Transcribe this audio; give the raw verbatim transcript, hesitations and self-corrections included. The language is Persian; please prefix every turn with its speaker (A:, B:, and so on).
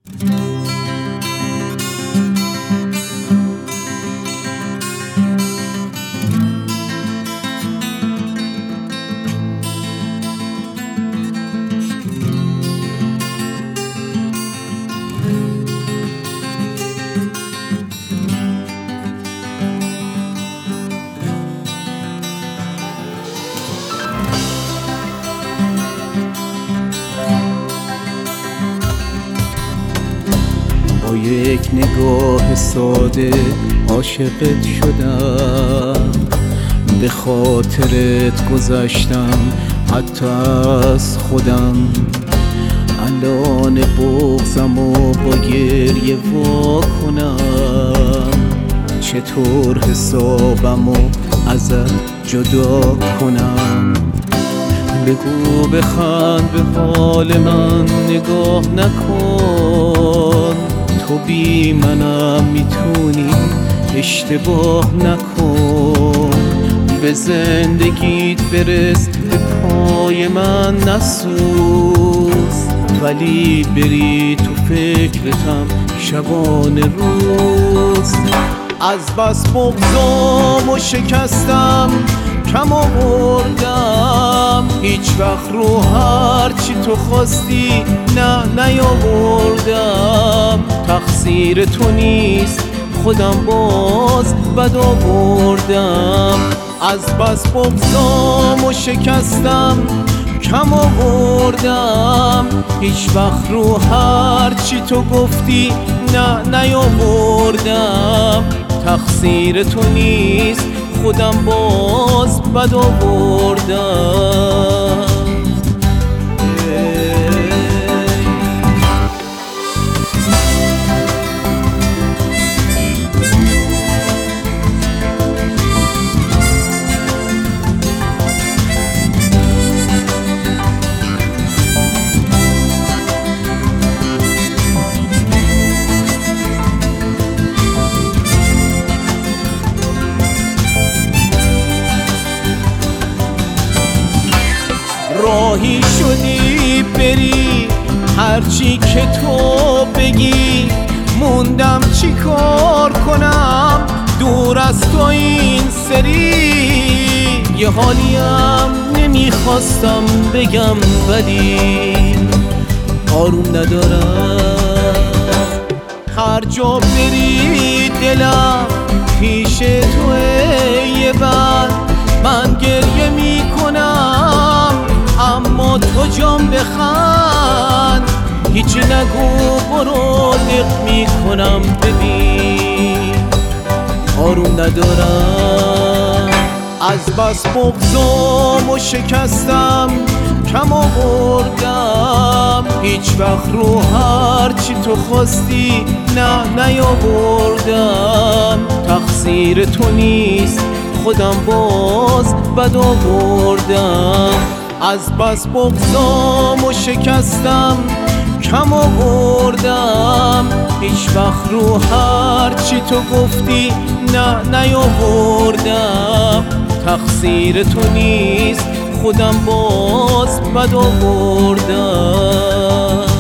A: با یک نگاه ساده عاشقت شدم، به خاطرت گذشتم حتی از خودم. الان بغضم و با گریه وا کنم، چطور حسابم و ازت جدا کنم. بگو بخند به حال من نگاه نکن، تو بی منم میتونی اشتباه نکن. به زندگیت برس به پای من نسوز، ولی بری تو فکرتم شبانه روز. از بس بغضام و شکستم کم آوردم، هیچ وقت رو هرچی تو خواستی نه نیاوردم. تقصیر تو نیست خودم باز بد آوردم. از بس بغضام و شکستم کم آوردم، هیچ وقت رو هرچی تو گفتی نه نیاوردم. تقصیر تو نیست خودم باز بد آوردم. راهی شدی بری هرچی که تو بگی، موندم چی کار کنم دور از تو این سری. یه حالیم نمیخواستم بگم ولی آروم ندارم. هر جا بری دلم پیش توه، یه بر من گریه میکنم اما تو جام بخند. هیچ نگو برو دق میکنم ببین آروم ندارم. از بس بغضام و شکستم کم آوردم، هیچ وقت رو هرچی تو خواستی نه نیاوردم. تقصیر تو نیست خودم باز بد آوردم. از بس بغضام و شکستم کم آوردم، هیچ وقت رو هرچی تو گفتی نه نیاوردم. تقصیر تو نیست خودم باز بد آوردم.